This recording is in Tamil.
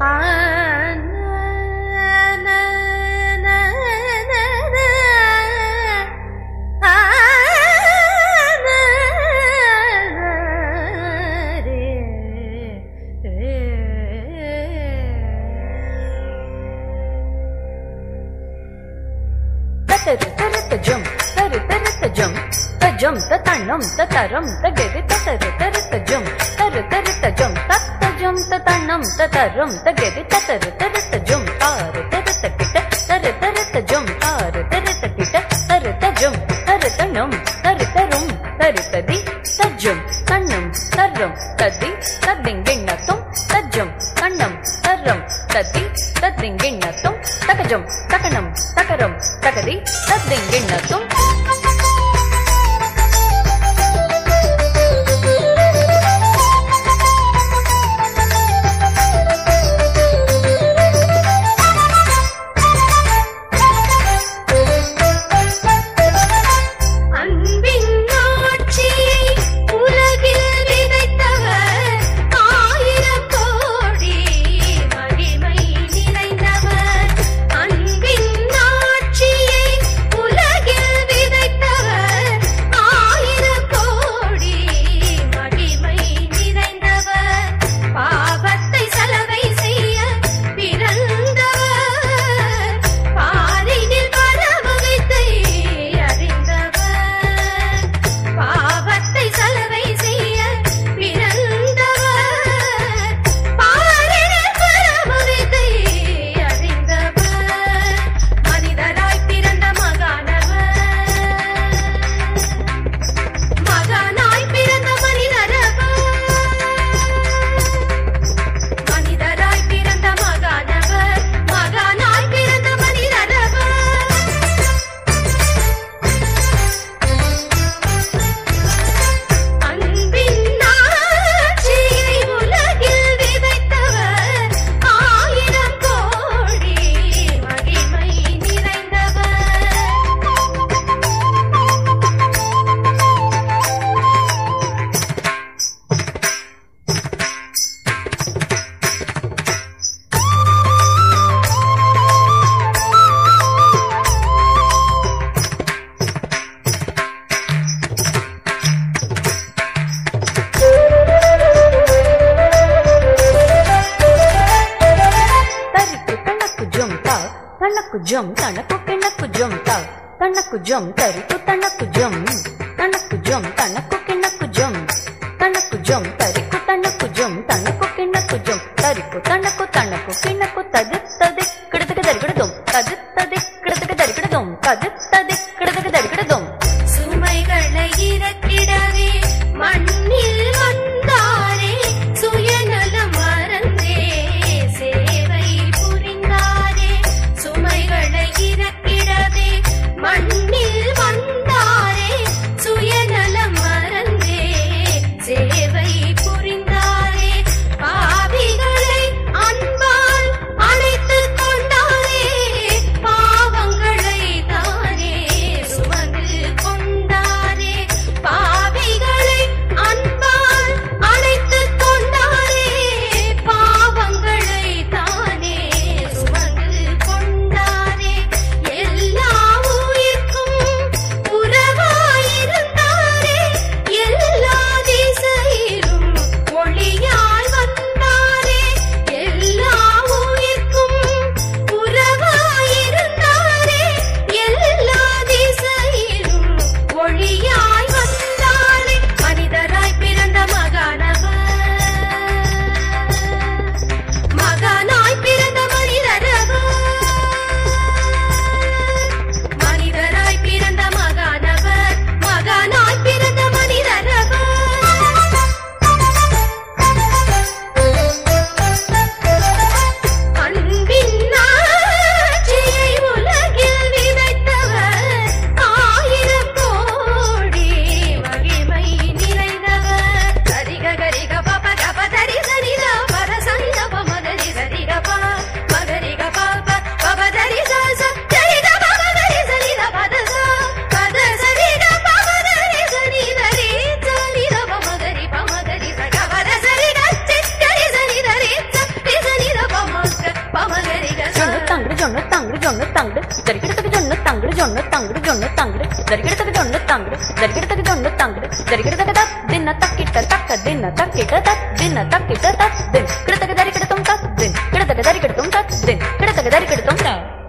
jum ta tanam ta taram ta gedi ta tar tar ta jum tar tar ta jum tat ta jum ta tanam ta taram ta gedi ta tar tar ta jum tar tar ta kita tar tar ta jum tar tar ta kita tar ta jum tar tanam tar tarum tar ta di ta jum tanam taram ta di ta dingina tum ta jum tanam taram ta di ta dingina tum ta jum takanam takaram ta di ta dingina tum. Jum tanaku kinaku jum ta tanaku jum tariku tanaku jum tanaku kinaku jum tanaku jum tariku tanaku jum tanaku kinaku jum tariku tanaku kinaku tadik tadik kidadika darikidum tadik tadik kidadika darikidum tadik tadik kidadika darikidum சுமைகளை இறக்கிடவே மண்ணில் வந்தாரே சுயநலம் மறந்தே சேவை புரிந்தாரே சுமைகளை இறக்கிடவே மண்ணில் வந்தாரே சுயநலம் மறந்தே சேவை புரிந்தாரே பாவிகளை దరికిడతకు జొన్ను తంగుడు జొన్ను తంగుడు జొన్ను తంగుడు దరికిడతకు జొన్ను తంగుడు దరికిడతకు జొన్ను తంగుడు దరికిడతకు దత్ దిన్న తక్కిట తక్క దిన్న తక్కిట తత్ దిన్న తక్కిట తత్ దిన్ కిడతకు దరికిడతం తత్ దిన్ కిడతకు దరికిడతం తత్ దిన్ కిడతకు దరికిడతం